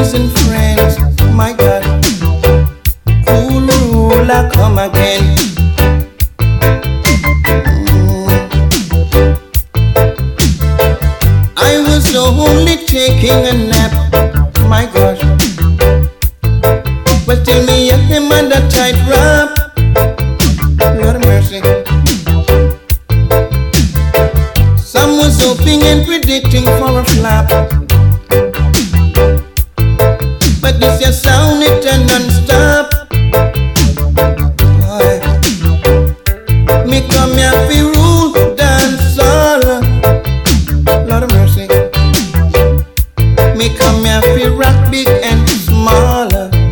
enemies and friends. My God, cool ruler, come again. I was only taking a nap. My God, but still me and him under tight wrap. Lord of mercy. Some was hoping and predicting for a flap, but this your sound it a non-stop. Boy, me come here fi rule dance all. Lord of mercy. Me come here fi rock big and small.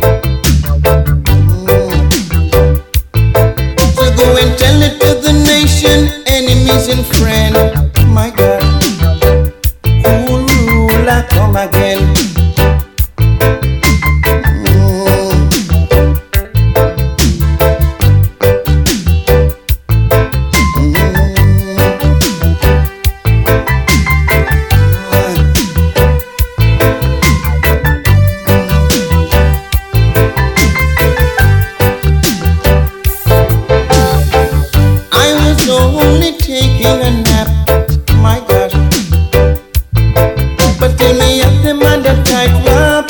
So go and tell it to the nation, enemies and friends. My God, cool ruler, come again. I was only taking a nap. My God, but still me up them under tight wrap.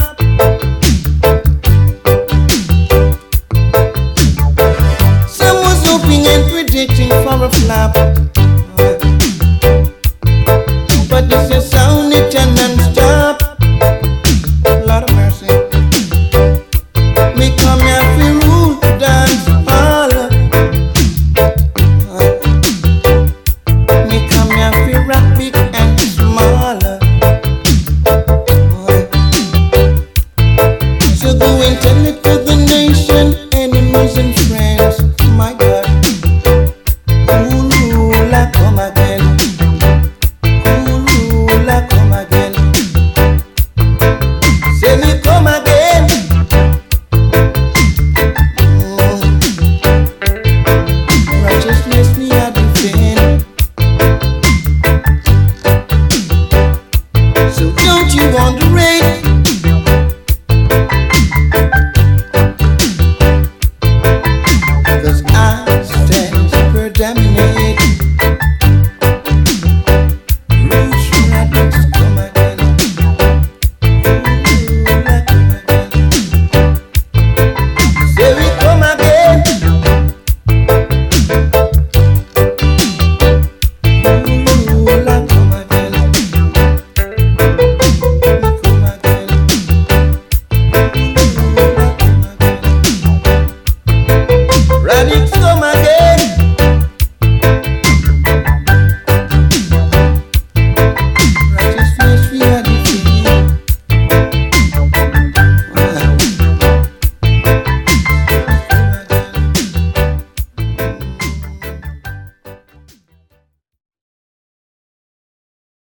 Some was hoping and predicting for a flap,